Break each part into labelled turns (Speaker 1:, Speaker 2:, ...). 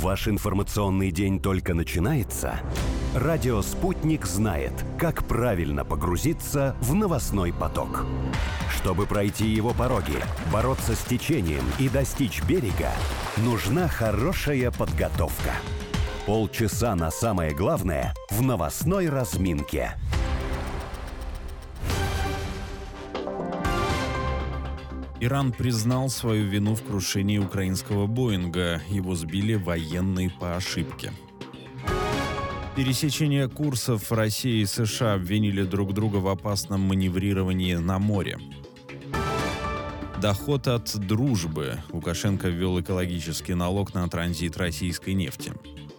Speaker 1: Ваш информационный день только начинается? Радио «Спутник» знает, как правильно погрузиться в новостной поток. Чтобы пройти его пороги, бороться с течением и достичь берега, нужна хорошая подготовка. Полчаса на самое главное в новостной разминке.
Speaker 2: Иран признал свою вину в крушении украинского «Боинга». Его сбили военные по ошибке. Пересечение курсов России и США обвинили друг друга в опасном маневрировании на море. Доход от дружбы. Лукашенко ввел экологический налог на транзит российской нефти.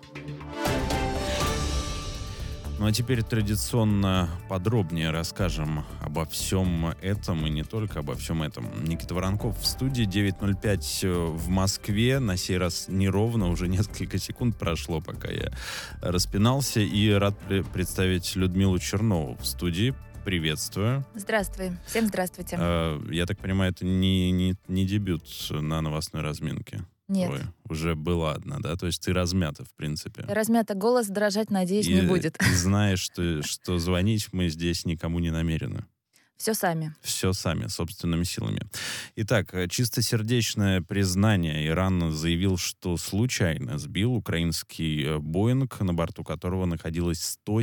Speaker 2: Ну а теперь традиционно подробнее расскажем обо всем этом и не только обо всем этом. Никита Воронков в студии, 9:05 в Москве. На сей раз неровно, уже несколько секунд прошло, пока я распинался. И рад представить Людмилу Чернову в студии. Приветствую.
Speaker 3: Здравствуй. Всем здравствуйте.
Speaker 2: Я так понимаю, это не дебют на новостной разминке?
Speaker 3: Нет.
Speaker 2: Ой, уже была одна, да? То есть ты размята, в принципе.
Speaker 3: Размята, голос дрожать, надеюсь, не будет.
Speaker 2: И знаешь, что звонить мы здесь никому не намерены.
Speaker 3: Все сами.
Speaker 2: Все сами, собственными силами. Итак, чистосердечное признание. Иран заявил, что случайно сбил украинский «Боинг», на борту которого находилось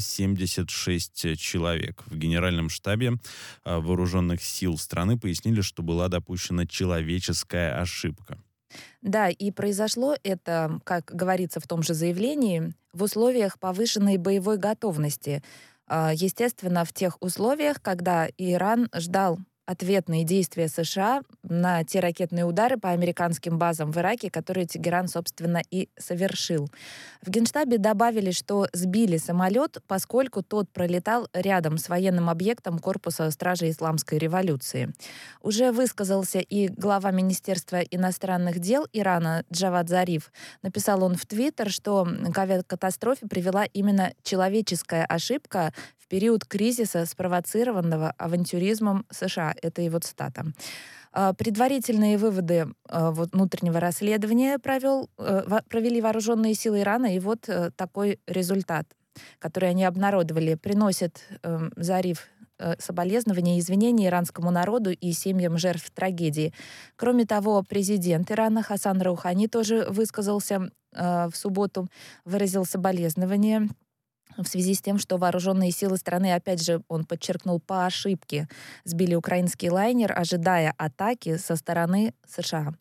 Speaker 2: 176 человек. В Генеральном штабе вооруженных сил страны пояснили, что была допущена человеческая ошибка.
Speaker 3: Да, и произошло это, как говорится в том же заявлении, в условиях повышенной боевой готовности. Естественно, в тех условиях, когда Иран ждал ответные действия США на те ракетные удары по американским базам в Ираке, которые Тегеран, собственно, и совершил. В Генштабе добавили, что сбили самолет, поскольку тот пролетал рядом с военным объектом корпуса Стражи Исламской революции. Уже высказался и глава Министерства иностранных дел Ирана Джавад Зариф. Написал он в Твиттер, что к авиакатастрофе привела именно человеческая ошибка в период кризиса, спровоцированного авантюризмом США. Это его цитата. Предварительные выводы внутреннего расследования провели вооруженные силы Ирана, и вот такой результат, который они обнародовали, приносит Зариф соболезнования и извинения иранскому народу и семьям жертв трагедии. Кроме того, президент Ирана Хасан Роухани тоже высказался в субботу, выразил соболезнования в связи с тем, что вооруженные силы страны, опять же, он подчеркнул, по ошибке сбили украинский лайнер, ожидая атаки со стороны США.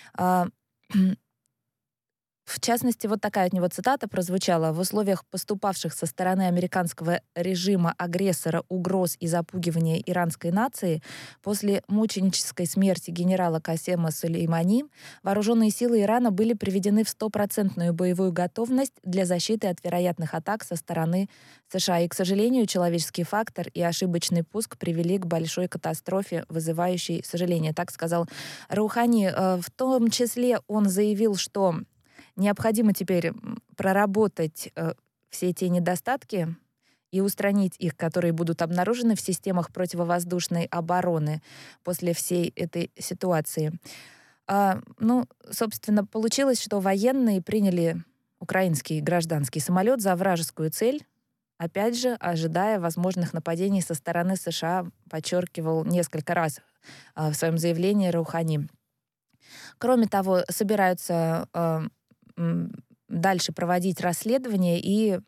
Speaker 3: В частности, вот такая от него цитата прозвучала: «В условиях поступавших со стороны американского режима агрессора угроз и запугивания иранской нации после мученической смерти генерала Касема Сулеймани вооруженные силы Ирана были приведены в 100% боевую готовность для защиты от вероятных атак со стороны США. И, к сожалению, человеческий фактор и ошибочный пуск привели к большой катастрофе, вызывающей сожаление». Так сказал Роухани. В том числе он заявил, что необходимо теперь проработать все те недостатки и устранить их, которые будут обнаружены в системах противовоздушной обороны после всей этой ситуации. Собственно, получилось, что военные приняли украинский гражданский самолет за вражескую цель, опять же, ожидая возможных нападений со стороны США, подчеркивал несколько раз в своем заявлении Роухани. Кроме того, собираются дальше проводить расследование, и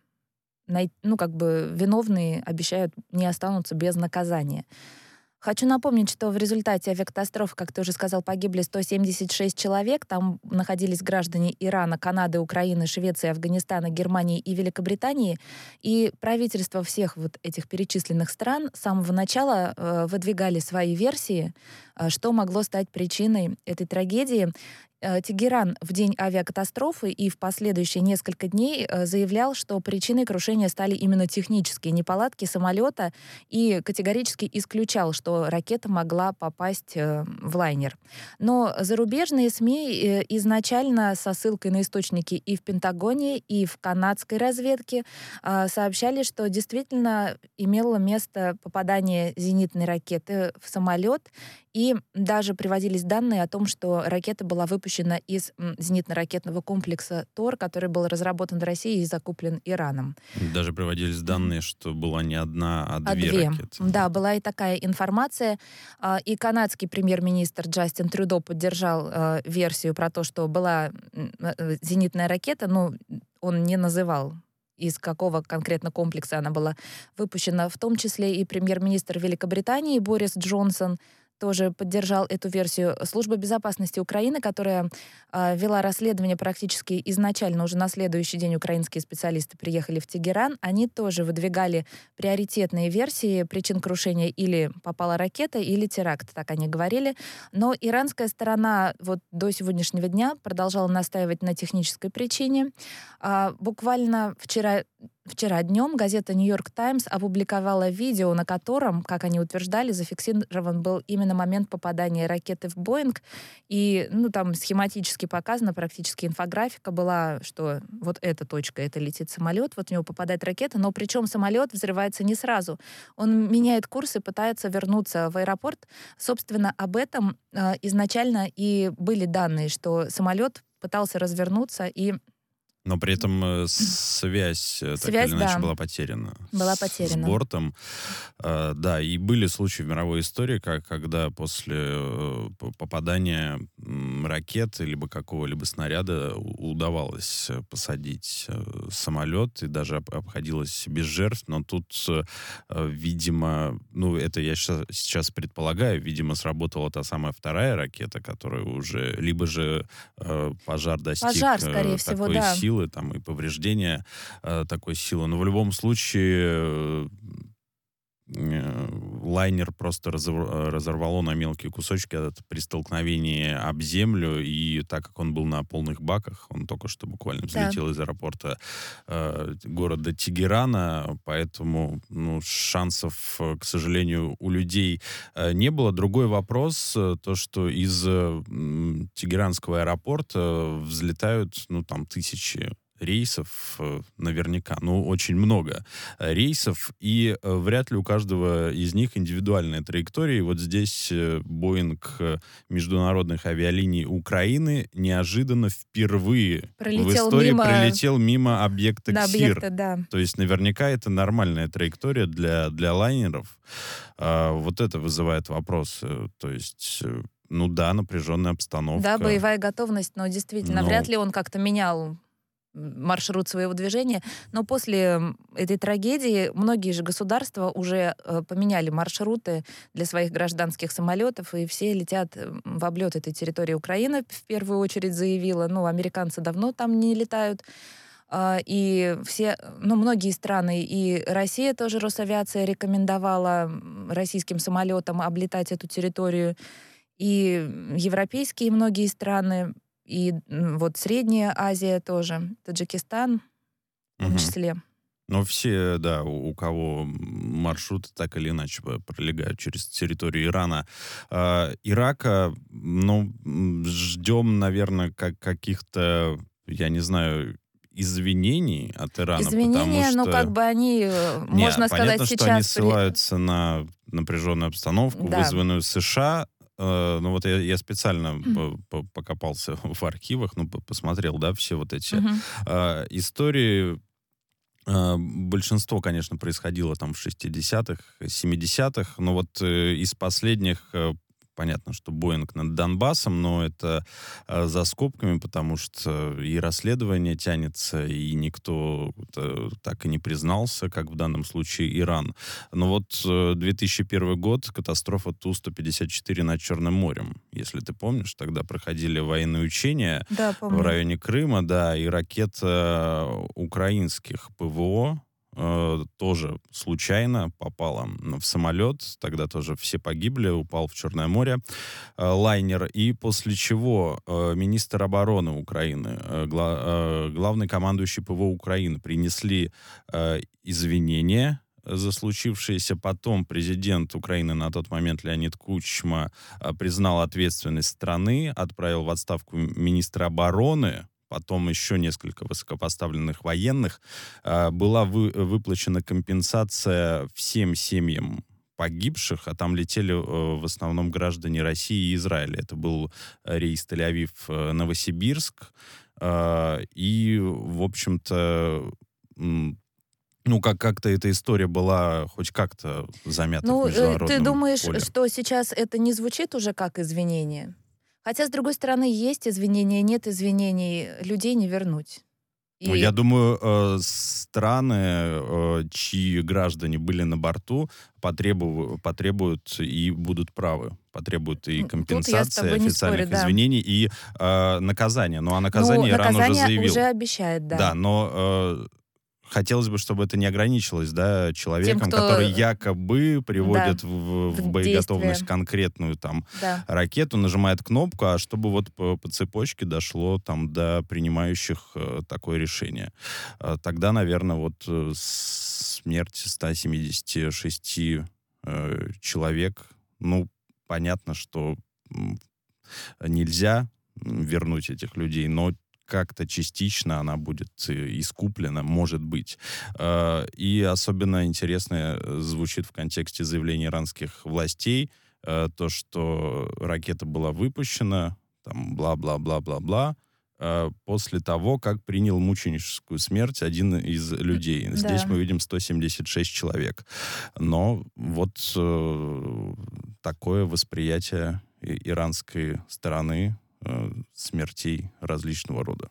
Speaker 3: виновные обещают не останутся без наказания. Хочу напомнить, что в результате авиакатастрофы, как ты уже сказал, погибли 176 человек. Там находились граждане Ирана, Канады, Украины, Швеции, Афганистана, Германии и Великобритании. И правительства всех вот этих перечисленных стран с самого начала выдвигали свои версии, что могло стать причиной этой трагедии. Тегеран в день авиакатастрофы и в последующие несколько дней заявлял, что причиной крушения стали именно технические неполадки самолета, и категорически исключал, что ракета могла попасть в лайнер. Но зарубежные СМИ изначально со ссылкой на источники и в Пентагоне, и в канадской разведке сообщали, что действительно имело место попадание зенитной ракеты в самолет, И даже приводились данные о том, что ракета была выпущена из зенитно-ракетного комплекса ТОР, который был разработан в России и закуплен Ираном.
Speaker 2: Даже приводились данные, что была не одна, а две
Speaker 3: Две.
Speaker 2: ракеты.
Speaker 3: Да, была и такая информация. И канадский премьер-министр Джастин Трюдо поддержал версию про то, что была зенитная ракета, но он не называл, из какого конкретно комплекса она была выпущена. В том числе и премьер-министр Великобритании Борис Джонсон тоже поддержал эту версию. Служба безопасности Украины, которая вела расследование практически изначально, уже на следующий день украинские специалисты приехали в Тегеран, они тоже выдвигали приоритетные версии причин крушения: или попала ракета, или теракт, так они говорили. Но иранская сторона вот до сегодняшнего дня продолжала настаивать на технической причине. Буквально Вчера днем газета «Нью-Йорк Таймс» опубликовала видео, на котором, как они утверждали, зафиксирован был именно момент попадания ракеты в Боинг. И там схематически показана, практически инфографика была, что вот эта точка, это летит самолет, вот в него попадает ракета, но причем самолет взрывается не сразу. Он меняет курс и пытается вернуться в аэропорт. Собственно, об этом изначально и были данные, что самолет пытался развернуться и...
Speaker 2: Но при этом связь так или иначе была потеряна.
Speaker 3: Была потеряна.
Speaker 2: С бортом. Да, и были случаи в мировой истории, когда после попадания ракеты либо какого-либо снаряда удавалось посадить самолет, и даже обходилось без жертв. Но тут, видимо, это я сейчас предполагаю, видимо, сработала та самая вторая ракета, которая уже, либо же пожар достиг
Speaker 3: скорее всего,
Speaker 2: такой
Speaker 3: да.
Speaker 2: силы, там и повреждения такой силы. Но в любом случае лайнер просто разорвало на мелкие кусочки при столкновении об землю, и так как он был на полных баках, он только что буквально взлетел из аэропорта города Тегерана, поэтому шансов, к сожалению, у людей не было. Другой вопрос, то, что из Тегеранского аэропорта взлетают, тысячи рейсов наверняка, очень много рейсов, и вряд ли у каждого из них индивидуальная траектория. И вот здесь Боинг международных авиалиний Украины неожиданно впервые в истории пролетел мимо объекта КСИР.
Speaker 3: Да.
Speaker 2: То есть наверняка это нормальная траектория для лайнеров. Вот это вызывает вопрос. То есть... напряженная обстановка.
Speaker 3: Да, боевая готовность, но действительно, вряд ли он как-то менял маршрут своего движения. Но после этой трагедии многие же государства уже поменяли маршруты для своих гражданских самолетов, и все летят в облет этой территории. Украины в первую очередь заявила, американцы давно там не летают. И все, многие страны, и Россия тоже, Росавиация рекомендовала российским самолетам облетать эту территорию, и европейские многие страны, и вот Средняя Азия тоже, Таджикистан в том числе.
Speaker 2: Но все, да, у кого маршруты так или иначе пролегают через территорию Ирана. Ирака, ждем, наверное, каких-то, я не знаю, извинений от Ирана.
Speaker 3: Извинения,
Speaker 2: потому что...
Speaker 3: они, можно сказать,
Speaker 2: понятно,
Speaker 3: сейчас...
Speaker 2: что они ссылаются на напряженную обстановку,
Speaker 3: да,
Speaker 2: вызванную США. Я специально покопался в архивах, посмотрел, да, все вот эти истории. Большинство, конечно, происходило там в 60-х, 70-х, но вот из последних... Понятно, что Боинг над Донбассом, но это за скобками, потому что и расследование тянется, и никто так и не признался, как в данном случае Иран. Но вот 2001 год, катастрофа Ту-154 над Черным морем. Если ты помнишь, тогда проходили военные учения в районе Крыма, да, и ракета украинских ПВО тоже случайно попала в самолет, тогда тоже все погибли, упал в Черное море лайнер, и после чего министр обороны Украины, главный командующий ПВО Украины принесли извинения за случившееся. Потом президент Украины на тот момент Леонид Кучма признал ответственность страны, отправил в отставку министра обороны, потом еще несколько высокопоставленных военных. Была выплачена компенсация всем семьям погибших, а там летели в основном граждане России и Израиля. Это был рейс Тель-Авив-Новосибирск. И, в общем-то, как-то эта история была хоть как-то замята в международном
Speaker 3: ты думаешь,
Speaker 2: поле.
Speaker 3: что сейчас это не звучит уже как извинение? Хотя, с другой стороны, есть извинения, нет извинений, людей не вернуть.
Speaker 2: Я думаю, страны, чьи граждане были на борту, потребуют и будут правы. Потребуют и компенсации, официальных извинений, и наказания. Ну, а наказание Иран уже заявил.
Speaker 3: Уже обещает, да.
Speaker 2: Да, но хотелось бы, чтобы это не ограничилось, человеком, который якобы приводит в боеготовность конкретную ракету, нажимает кнопку, а чтобы вот по цепочке дошло до принимающих такое решение. Тогда, наверное, смерть 176 человек, понятно, что нельзя вернуть этих людей, но как-то частично она будет искуплена, может быть. И особенно интересно звучит в контексте заявления иранских властей то, что ракета была выпущена, бла-бла-бла-бла-бла, после того, как принял мученическую смерть один из людей. Здесь мы видим 176 человек. Но такое восприятие иранской стороны смертей различного рода.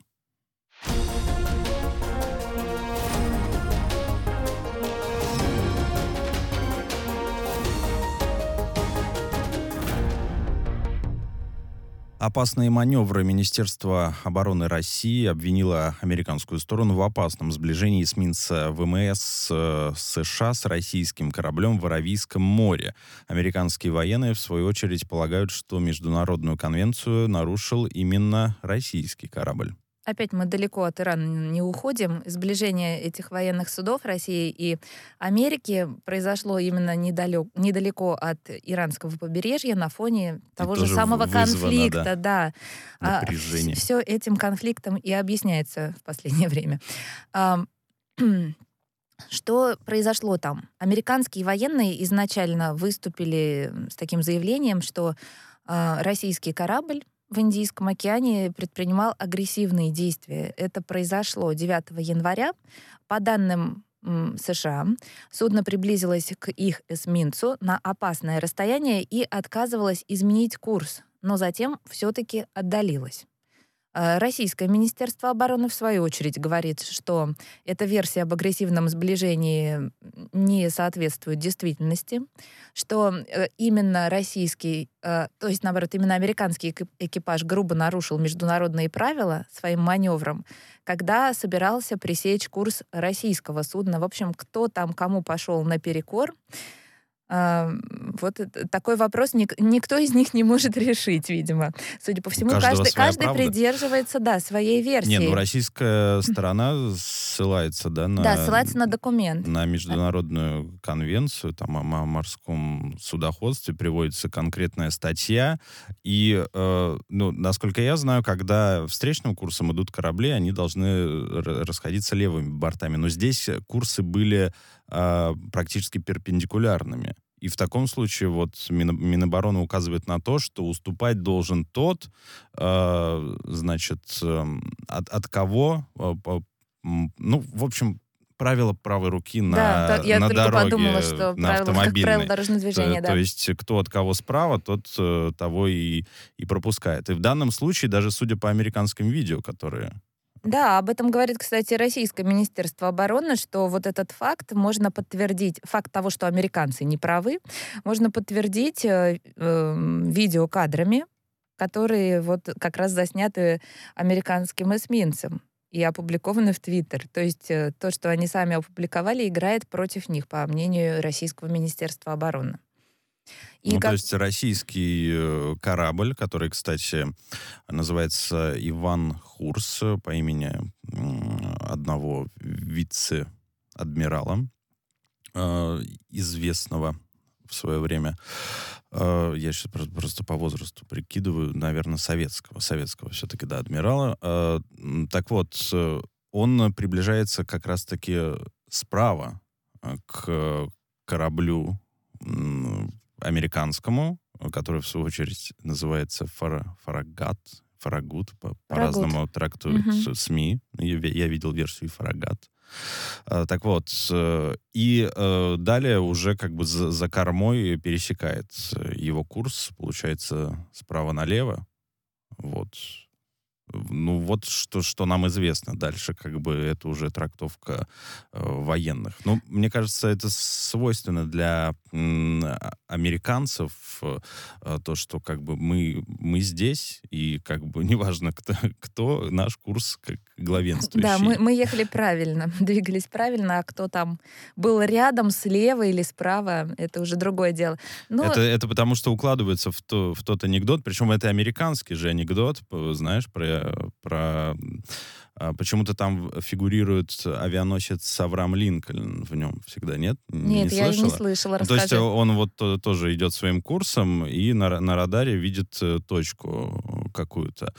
Speaker 2: Опасные маневры Министерства обороны России обвинило американскую сторону в опасном сближении эсминца ВМС США с российским кораблем в Аравийском море. Американские военные, в свою очередь, полагают, что международную конвенцию нарушил именно российский корабль.
Speaker 3: Опять мы далеко от Ирана не уходим. Сближение этих военных судов России и Америки произошло именно недалеко от иранского побережья на фоне того же самого конфликта.
Speaker 2: Напряжение.
Speaker 3: Все этим конфликтом и объясняется в последнее время. Что произошло там? Американские военные изначально выступили с таким заявлением, что российский корабль в Индийском океане предпринимал агрессивные действия. Это произошло 9 января. По данным США, судно приблизилось к их эсминцу на опасное расстояние и отказывалось изменить курс, но затем все-таки отдалилось. Российское Министерство обороны, в свою очередь, говорит, что эта версия об агрессивном сближении не соответствует действительности, что именно именно американский экипаж грубо нарушил международные правила своим маневром, когда собирался пресечь курс российского судна. В общем, кто там кому пошел наперекор, такой вопрос никто из них не может решить, видимо. Судя по всему, каждый придерживается, своей версии.
Speaker 2: Российская сторона ссылается,
Speaker 3: ссылается на документ.
Speaker 2: На международную конвенцию о морском судоходстве, приводится конкретная статья. И, насколько я знаю, когда встречным курсом идут корабли, они должны расходиться левыми бортами. Но здесь курсы были практически перпендикулярными. И в таком случае Минобороны указывает на то, что уступать должен тот, от кого, в общем, правила правой руки на дороге,
Speaker 3: подумала, что
Speaker 2: на автомобильной.
Speaker 3: Правила дорожного движения,
Speaker 2: То есть кто от кого справа, тот того и пропускает. И в данном случае, даже судя по американским видео, которые...
Speaker 3: Да, об этом говорит, кстати, Российское Министерство обороны, что этот факт можно подтвердить, факт того, что американцы не правы, можно подтвердить видеокадрами, которые как раз засняты американским эсминцем и опубликованы в Твиттер. То есть то, что они сами опубликовали, играет против них, по мнению Российского Министерства обороны.
Speaker 2: То есть российский корабль, который, кстати, называется Иван Хурс по имени одного вице-адмирала, известного в свое время, я сейчас просто по возрасту прикидываю, наверное, советского все-таки, адмирала. Так вот, он приближается как раз-таки справа к кораблю американскому, который, в свою очередь, называется Фарагут, по-разному трактуют СМИ. Я видел версию Фарагат. Так вот, и далее уже как бы за кормой пересекает его курс, получается, справа налево. Вот. Ну, вот что нам известно. Дальше как бы это уже трактовка военных. Ну, мне кажется, это свойственно для американцев, то, что как бы мы здесь, и как бы неважно, кто наш курс как главенствующий.
Speaker 3: Да, мы ехали правильно, двигались правильно, а кто там был рядом, слева или справа, это уже другое дело. Но...
Speaker 2: Это потому, что укладывается в тот анекдот, причем это американский же анекдот, знаешь, про почему-то там фигурирует авианосец Авраам Линкольн в нем всегда, нет?
Speaker 3: Нет, я не слышала, расскажи.
Speaker 2: То есть он вот тоже идет своим курсом и на радаре видит точку какую-то.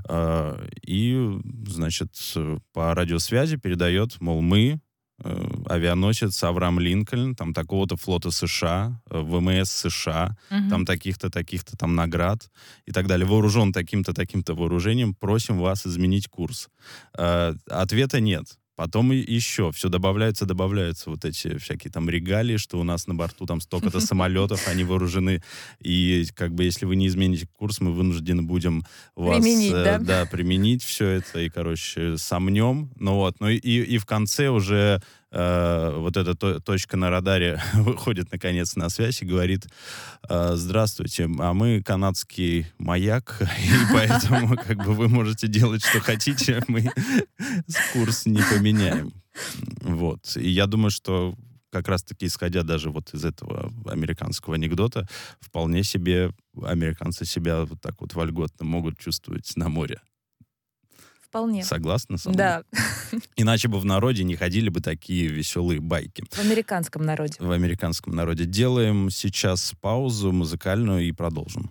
Speaker 2: И, значит, по радиосвязи передает, мол, мы, авианосец Авраам Линкольн, там такого-то флота США, ВМС США, там таких-то там наград и так далее, вооружен таким-то вооружением, просим вас изменить курс. Ответа нет. Потом еще все добавляются вот эти всякие там регалии, что у нас на борту там столько-то самолетов, они вооружены, и как бы если вы не измените курс, мы вынуждены будем вас применить все это, и, короче, сомнем. Ну и в конце уже вот эта точка на радаре выходит наконец на связь и говорит: здравствуйте, а мы канадский маяк, и поэтому как бы вы можете делать, что хотите, мы курс не поменяем. Вот. И я думаю, что как раз-таки, исходя даже вот из этого американского анекдота, вполне себе американцы себя вот так вот вольготно могут чувствовать на море.
Speaker 3: Вполне.
Speaker 2: Согласна со мной?
Speaker 3: Да.
Speaker 2: Иначе бы в народе не ходили бы такие веселые байки.
Speaker 3: В американском народе.
Speaker 2: В американском народе. Делаем сейчас паузу музыкальную и продолжим.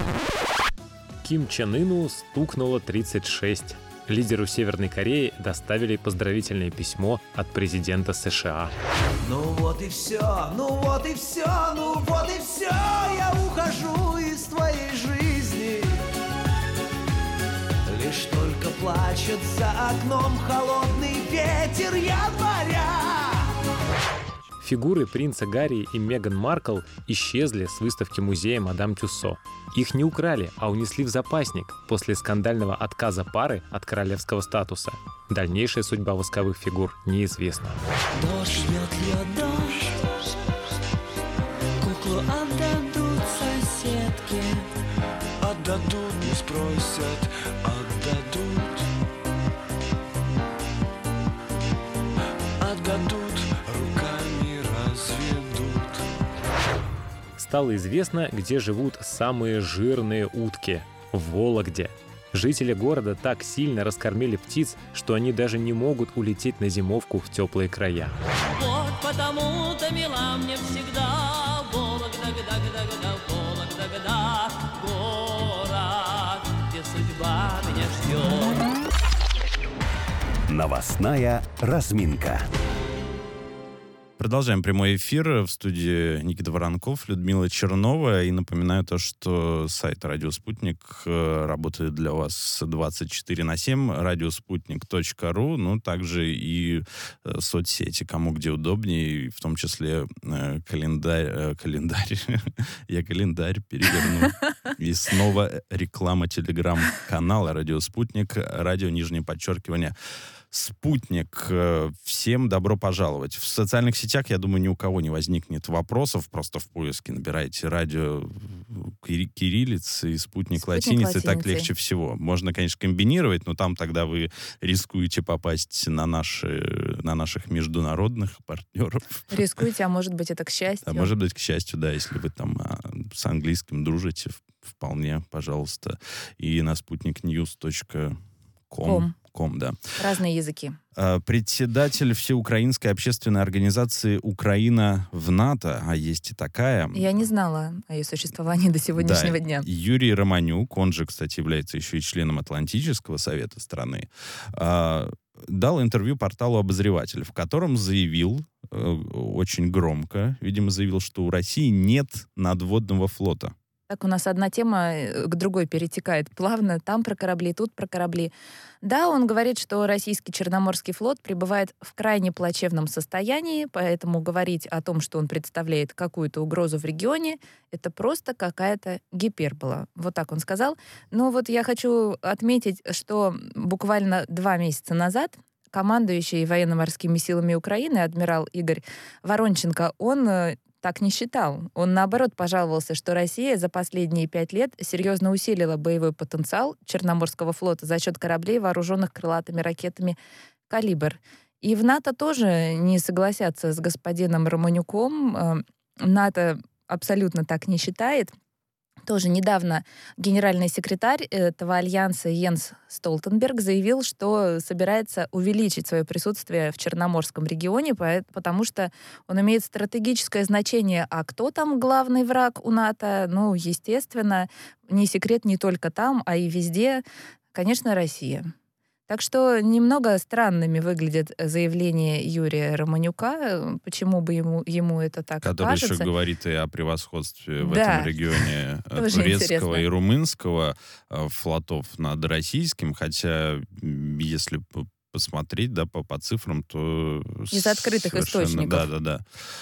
Speaker 4: Ким Чен Ыну стукнуло 36. Лидеру Северной Кореи доставили поздравительное письмо от президента США.
Speaker 5: Ну вот и все, ну вот и все, ну вот и все, я ухожу из твоей жизни. Лишь только плачет за окном холодный ветер января.
Speaker 4: Фигуры принца Гарри и Меган Маркл исчезли с выставки музея Мадам Тюссо. Их не украли, а унесли в запасник после скандального отказа пары от королевского статуса. Дальнейшая судьба восковых фигур неизвестна.
Speaker 5: Дождь льет дождь, куклу отдадут соседке. Отдадут, не спросят, отдадут. Отдадут, руками разведут.
Speaker 4: Стало известно, где живут самые жирные утки – в Вологде. Жители города так сильно раскормили птиц, что они даже не могут улететь на зимовку в теплые края.
Speaker 6: Вот потому-то мила мне всегда Вологда, Вологда, город, где судьба меня ждет.
Speaker 1: Новостная разминка.
Speaker 2: Продолжаем прямой эфир. В студии Никита Воронков, Людмила Чернова. И напоминаю то, что сайт «Радио Спутник» работает для вас 24/7, радиоспутник.ру, ну, также и соцсети, кому где удобнее, в том числе календарь. Я календарь переверну. И снова реклама телеграм-канала «Радио Спутник», радио, _, Спутник. Всем добро пожаловать. В социальных сетях, я думаю, ни у кого не возникнет вопросов. Просто в поиске набирайте радио кириллицы и спутник латиницы. Так легче всего. Можно, конечно, комбинировать, но там тогда вы рискуете попасть на наших международных партнеров.
Speaker 3: Рискуете, а может быть, это к счастью.
Speaker 2: А может быть, к счастью, да, если вы там с английским вполне, пожалуйста. И на sputniknews.com. Да.
Speaker 3: Разные языки.
Speaker 2: Председатель Всеукраинской общественной организации «Украина в НАТО», а есть и такая.
Speaker 3: Я не знала о ее существовании до сегодняшнего дня.
Speaker 2: Юрий Романюк, он же, кстати, является еще и членом Атлантического совета страны, дал интервью порталу «Обозреватель», в котором заявил, очень громко, видимо, заявил, что у России нет надводного флота.
Speaker 3: Так у нас одна тема к другой перетекает плавно. Там про корабли, тут про корабли. Да, он говорит, что российский Черноморский флот пребывает в крайне плачевном состоянии, поэтому говорить о том, что он представляет какую-то угрозу в регионе, это просто какая-то гипербола. Вот так он сказал. Но вот я хочу отметить, что буквально 2 месяца назад командующий военно-морскими силами Украины адмирал Игорь Воронченко, он так не считал. Он, наоборот, пожаловался, что Россия за последние 5 лет серьезно усилила боевой потенциал Черноморского флота за счет кораблей, вооруженных крылатыми ракетами «Калибр». И в НАТО тоже не согласятся с господином Романюком. НАТО абсолютно так не считает. Тоже недавно генеральный секретарь этого альянса Йенс Столтенберг заявил, что собирается увеличить свое присутствие в Черноморском регионе, потому что он имеет стратегическое значение. А кто там главный враг у НАТО? Ну, естественно, не секрет не только там, а и везде, конечно, Россия. Так что немного странными выглядят заявления Юрия Романюка. Почему бы ему это так
Speaker 2: Который
Speaker 3: кажется?
Speaker 2: еще говорит и о превосходстве в
Speaker 3: Да.
Speaker 2: этом регионе
Speaker 3: Тоже
Speaker 2: турецкого
Speaker 3: интересно.
Speaker 2: и румынского флотов над российским, хотя если посмотреть, да, по цифрам, то...
Speaker 3: Из открытых
Speaker 2: совершенно-
Speaker 3: источников.
Speaker 2: Да.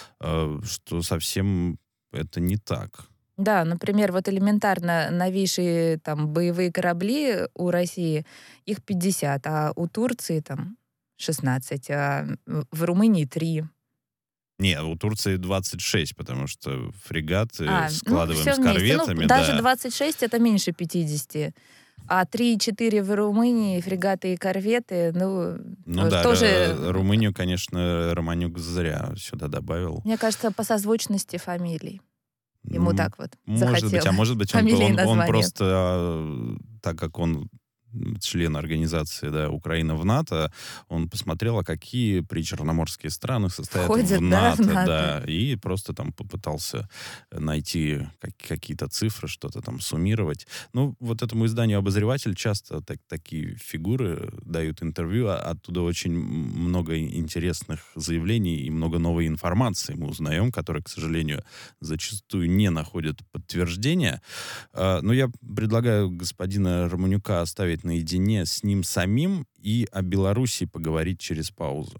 Speaker 2: Что совсем это не так.
Speaker 3: Да, например, вот элементарно новейшие там боевые корабли у России, их 50, а у Турции там 16, а в Румынии 3.
Speaker 2: Не, у Турции 26, потому что фрегаты складываем
Speaker 3: всё
Speaker 2: с
Speaker 3: вместе.
Speaker 2: корветами.
Speaker 3: Даже
Speaker 2: да.
Speaker 3: 26 это меньше 50. А 3-4 в Румынии, фрегаты и корветы,
Speaker 2: Ну да,
Speaker 3: тоже...
Speaker 2: Румынию, конечно, Романюк зря сюда добавил.
Speaker 3: Мне кажется, по созвучности фамилий. Ему
Speaker 2: Ну,
Speaker 3: так вот
Speaker 2: Может быть,
Speaker 3: захотелось.
Speaker 2: может быть,
Speaker 3: Фамилии и
Speaker 2: он
Speaker 3: названия.
Speaker 2: просто, так как он член организации, да, Украина в НАТО, он посмотрел, а какие причерноморские страны состоят
Speaker 3: Входят,
Speaker 2: в
Speaker 3: да, в
Speaker 2: НАТО,
Speaker 3: НАТО.
Speaker 2: да, и просто там попытался найти какие-то цифры, что-то там суммировать. Ну, вот этому изданию «Обозреватель» часто такие фигуры дают интервью, а оттуда очень много интересных заявлений и много новой информации мы узнаем, которая, к сожалению, зачастую не находит подтверждения. Но я предлагаю господина Романюка оставить наедине с ним самим и о Беларуси поговорить через паузу.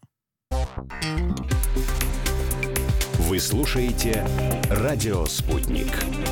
Speaker 1: Вы слушаете «Радио Спутник».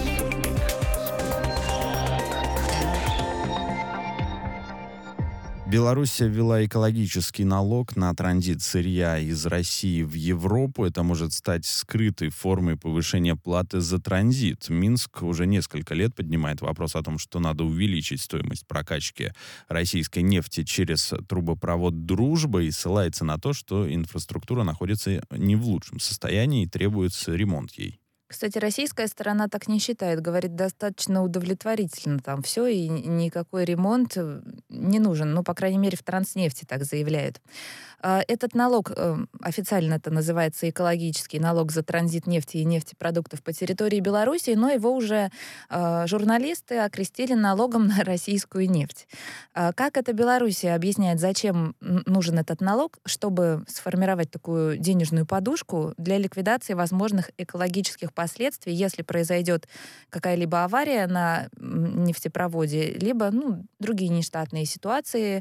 Speaker 2: Белоруссия ввела экологический налог на транзит сырья из России в Европу. Это может стать скрытой формой повышения платы за транзит. Минск уже несколько лет поднимает вопрос о том, что надо увеличить стоимость прокачки российской нефти через трубопровод «Дружба» и ссылается на то, что инфраструктура находится не в лучшем состоянии и требуется ремонт ей.
Speaker 3: Кстати, российская сторона так не считает. Говорит, достаточно удовлетворительно там все, и никакой ремонт не нужен. Ну, по крайней мере, в Транснефти так заявляют. Этот налог, официально это называется экологический налог за транзит нефти и нефтепродуктов по территории Беларуси, но его уже журналисты окрестили налогом на российскую нефть. Как это Белоруссия объясняет, зачем нужен этот налог? Чтобы сформировать такую денежную подушку для ликвидации возможных экологических последствий, если произойдет какая-либо авария на нефтепроводе, либо другие нештатные ситуации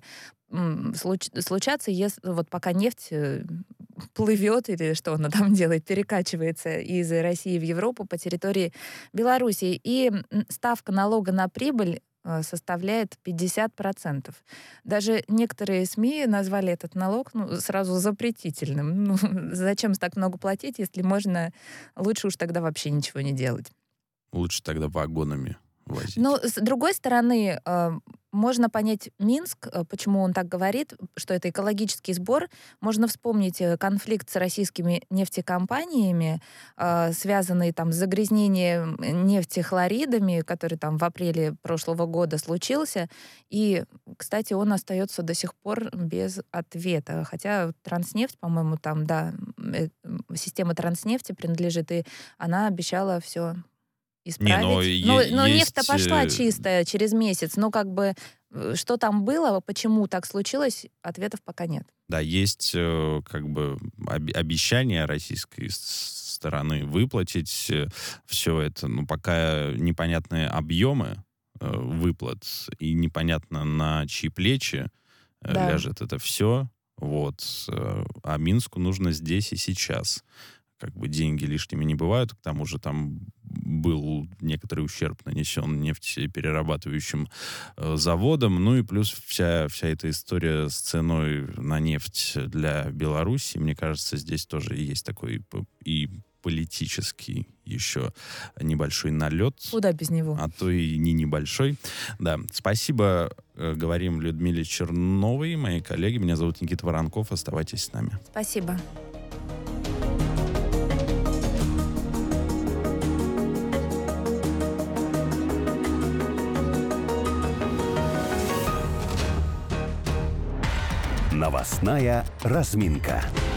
Speaker 3: случаться, если вот пока нефть плывет или что она там делает, перекачивается из России в Европу по территории Беларуси. И ставка налога на прибыль составляет 50%. Даже некоторые СМИ назвали этот налог сразу запретительным. Зачем так много платить, если можно лучше уж тогда вообще ничего не делать?
Speaker 2: Лучше тогда вагонами возить.
Speaker 3: Но, с другой стороны, можно понять Минск, почему он так говорит, что это экологический сбор. Можно вспомнить конфликт с российскими нефтекомпаниями, связанный там с загрязнением нефти хлоридами, который там в апреле прошлого года случился. И, кстати, он остается до сих пор без ответа. Хотя Транснефть, по-моему, там, да, система Транснефти принадлежит, и она обещала все исправить. Но нефть-то пошла чистая через месяц. Но как бы что там было, почему так случилось, ответов пока нет.
Speaker 2: Да, есть как бы обещание российской стороны выплатить все это, но пока непонятные объемы выплат и непонятно на чьи плечи ляжет это все. Вот. А Минску нужно здесь и сейчас. Как бы деньги лишними не бывают, к тому же там был некоторый ущерб нанесен нефтеперерабатывающим заводам, ну и плюс вся эта история с ценой на нефть для Беларуси, мне кажется, здесь тоже есть такой и политический еще небольшой налет.
Speaker 3: Куда без него?
Speaker 2: А то и не небольшой. Да, спасибо, говорим Людмиле Черновой, моей коллеге. Меня зовут Никита Воронков. Оставайтесь с нами.
Speaker 3: Спасибо.
Speaker 1: Новостная разминка.